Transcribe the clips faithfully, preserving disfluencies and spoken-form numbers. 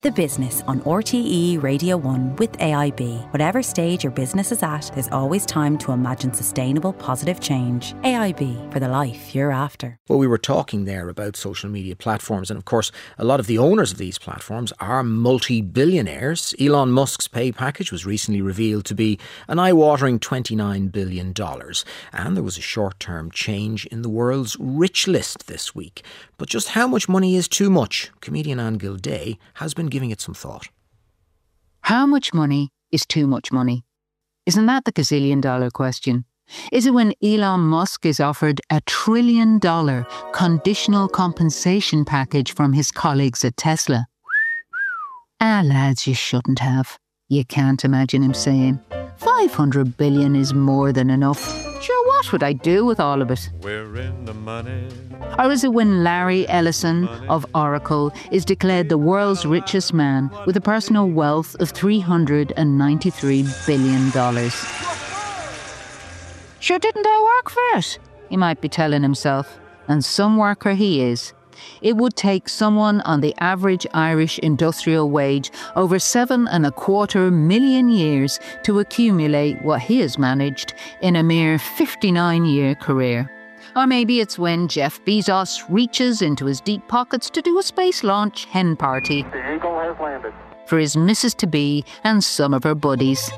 The Business on R T E Radio one with A I B. Whatever stage your business is at, there's always time to imagine sustainable, positive change. A I B, for the life you're after. Well, we were talking there about social media platforms, and of course, a lot of the owners of these platforms are multi-billionaires. Elon Musk's pay package was recently revealed to be an eye-watering twenty-nine billion dollars, and there was a short-term change in the world's rich list this week. But just how much money is too much? Comedian Anne Gilday has been giving it some thought. How much money is too much money? Isn't that the gazillion dollar question? Is it when Elon Musk is offered a trillion dollar conditional compensation package from his colleagues at Tesla? Ah, lads, you shouldn't have. You can't imagine him saying, five hundred billion is more than enough. Sure, what would I do with all of it? We're in the money. Or is it when Larry Ellison of Oracle is declared the world's richest man with a personal wealth of three hundred ninety-three billion dollars? Sure, didn't I work for it? He might be telling himself. And some worker he is. It would take someone on the average Irish industrial wage over seven and a quarter million years to accumulate what he has managed in a mere fifty-nine year career. Or maybe it's when Jeff Bezos reaches into his deep pockets to do a space launch hen party The Eagle has landed. for his Missus-to-be and some of her buddies.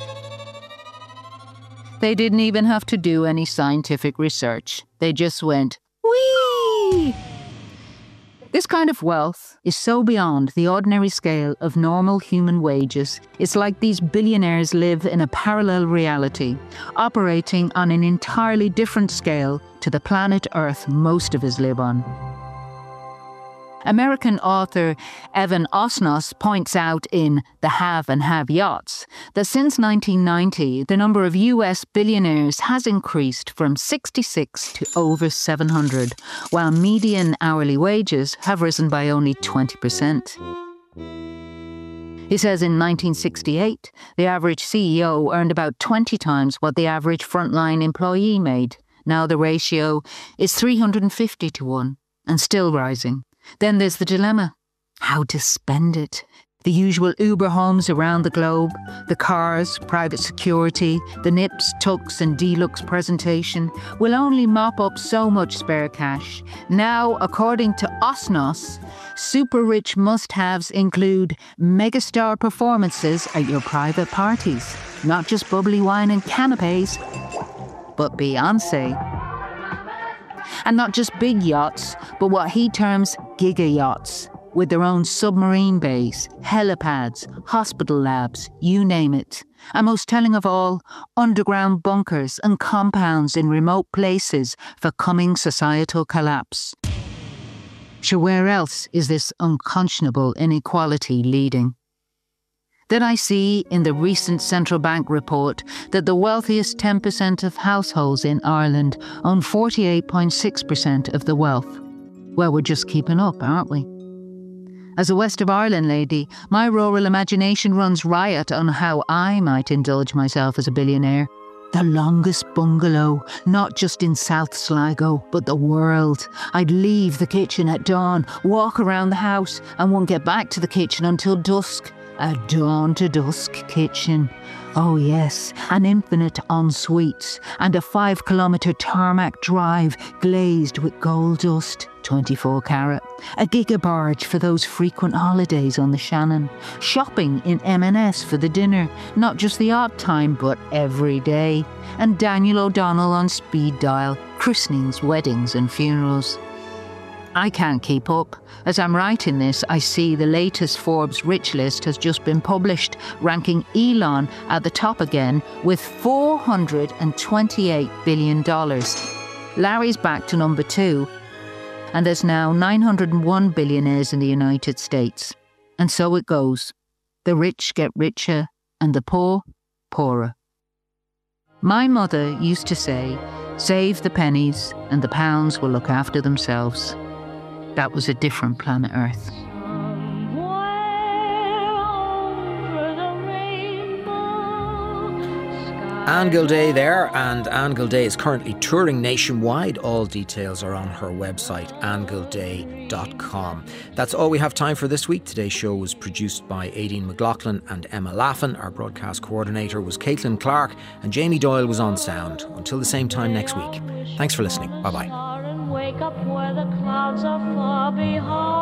They didn't even have to do any scientific research. They just went, whee! This kind of wealth is so beyond the ordinary scale of normal human wages. It's like these billionaires live in a parallel reality, operating on an entirely different scale to the planet Earth most of us live on. American author Evan Osnos points out in The Have and Have-Yachts that since nineteen ninety, the number of U S billionaires has increased from sixty-six to over seven hundred, while median hourly wages have risen by only twenty percent. He says in nineteen sixty-eight, the average C E O earned about twenty times what the average frontline employee made. Now the ratio is three hundred fifty to one, and still rising. Then there's the dilemma. How to spend it. The usual Uber homes around the globe, the cars, private security, the nips, tucks and deluxe presentation will only mop up so much spare cash. Now, according to Osnos, super rich must-haves include megastar performances at your private parties. Not just bubbly wine and canapes, but Beyonce. And not just big yachts, but what he terms giga yachts, with their own submarine bays, helipads, hospital labs, you name it. And most telling of all, underground bunkers and compounds in remote places for coming societal collapse. Sure, where else is this unconscionable inequality leading? Then I see in the recent central bank report that the wealthiest ten percent of households in Ireland own forty-eight point six percent of the wealth. Well, we're just keeping up, aren't we? As a West of Ireland lady, my rural imagination runs riot on how I might indulge myself as a billionaire. The longest bungalow, not just in South Sligo, but the world. I'd leave the kitchen at dawn, walk around the house, and won't get back to the kitchen until dusk. A dawn to dusk kitchen. Oh yes, an infinite ensuites and a five kilometre tarmac drive glazed with gold dust, twenty-four carat. A gigabarge for those frequent holidays on the Shannon. Shopping in M and S for the dinner, not just the odd time but every day. And Daniel O'Donnell on speed dial, christenings, weddings and funerals. I can't keep up. As I'm writing this, I see the latest Forbes Rich List has just been published, ranking Elon at the top again with four hundred twenty-eight billion dollars. Larry's back to number two, and there's now nine hundred one billionaires in the United States. And so it goes. The rich get richer, and the poor, poorer. My mother used to say, save the pennies, and the pounds will look after themselves. That was a different planet Earth. Anne Gilday there, and Anne Gilday is currently touring nationwide. All details are on her website, anne gilday dot com. That's all we have time for this week. Today's show was produced by Aideen McLaughlin and Emma Laffin. Our broadcast coordinator was Caitlin Clark, and Jamie Doyle was on sound. Until the same time next week. Thanks for listening. Bye-bye. Wake up where the clouds are far behind.